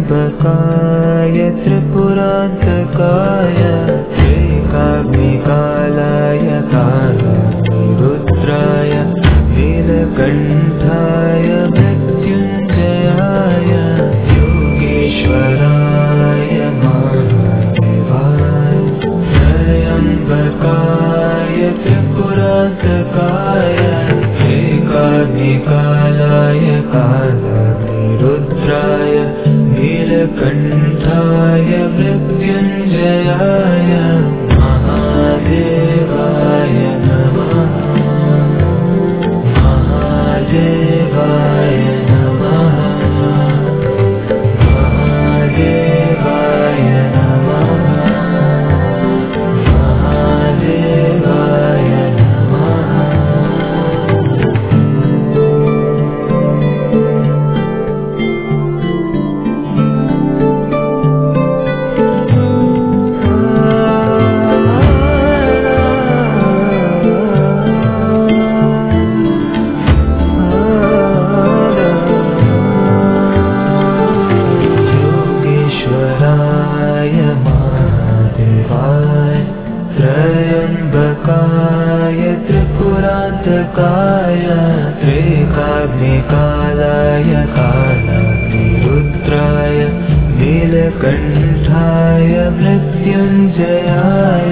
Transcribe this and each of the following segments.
त्र्यम्बकाय त्रिपुरान्तकाय त्रिकाग्निकालाय कालनिरुद्राय नीलकण्ठाय मृत्युञ्जयाय योगेश्वराय महादेवाय त्र्यम्बकाय त्रिपुरान्तकाय त्रिकाग्निकालाय कालनिरुद्राय नीलकण्ठाय मृत्युञ्जयाय महादेवाय नमः। महादेवाय नमः। महादेवाय नमः। महादेवाय नमः। त्र्यम्बकाय त्रिपुरान्तकाय त्रिकाग्निकालाय कालनिरुद्राय नीलकण्ठाय मृत्युञ्जयाय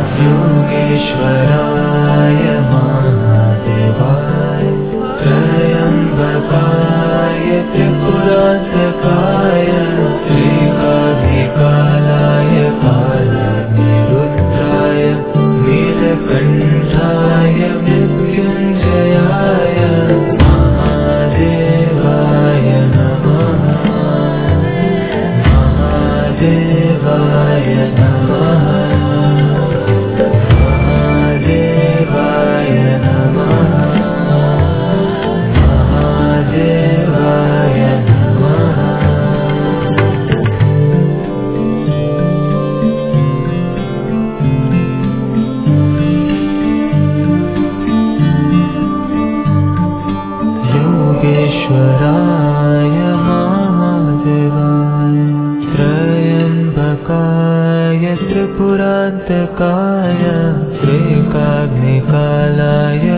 योगेश्वराय महादेवाय त्र्यम्बकाय त्रिपुरान्तकाय त्रिकाग्निकालाय कालनिरुद्राय नीलकण्ठाय मृत्युञ्जयाय महादेवाय नमः। महादेवाय नमः। महादेवाय नमः। महादेवाय नमः। योगेश्वराय महादेवाय त्र्यम्बकाय त्रिपुरान्तकाय त्रिकाग्निकालाय